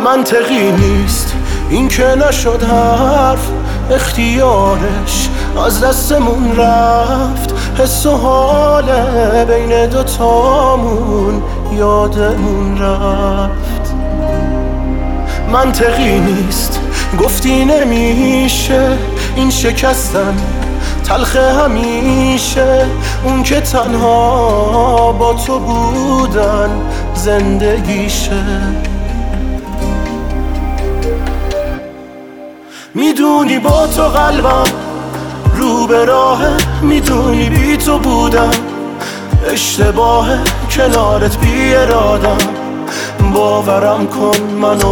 منطقی نیست این که نشد حرف، اختیارش از دستمون رفت. حس و حاله بین دوتامون یادمون رفت. منطقی نیست گفتی نمیشه این شکستن تلخ همیشه، اون که تنها با تو بودن زندگیشه. میدونی با تو قلبم رو به راهه، میدونی بی تو بودم اشتباهه، کنارت بی ارادم. باورم کن منو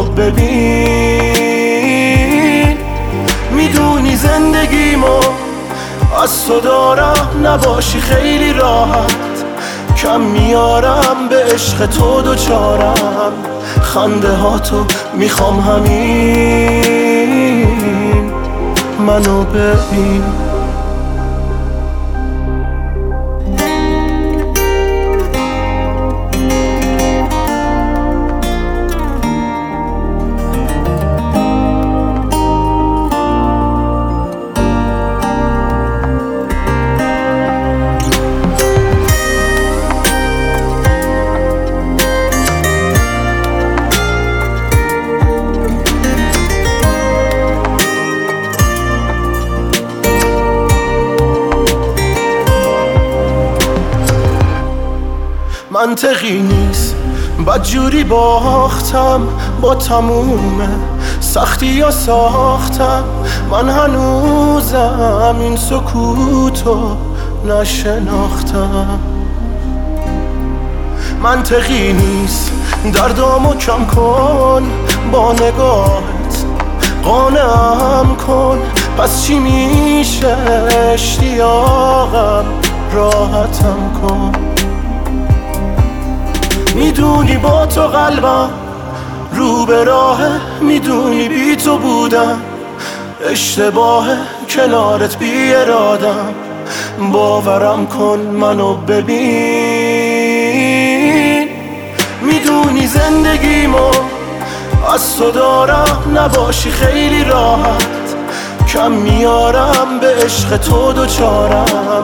ببین، میدونی زندگیمو از تو دارم، نباشی خیلی راحت کم میارم به عشق تو دوچارم. خنده ها تو میخوام همین، منو ببین. منطقی نیست بدجوری باختم، با تموم سختی یا ساختم. من هنوزم این سکوتو نشناختم. منطقی نیست دردامو کم کن با نگاهت، قانعم کن. پس چی میشه اشتیاقم راحتم کن. میدونی با تو قلبم رو به راهه، میدونی بی تو بودم اشتباهه، کنارت بی ارادم. باورم کن منو ببین، میدونی زندگیمو از تو دارم، نباشی خیلی راحت کم میارم به عشق تو دوچارم.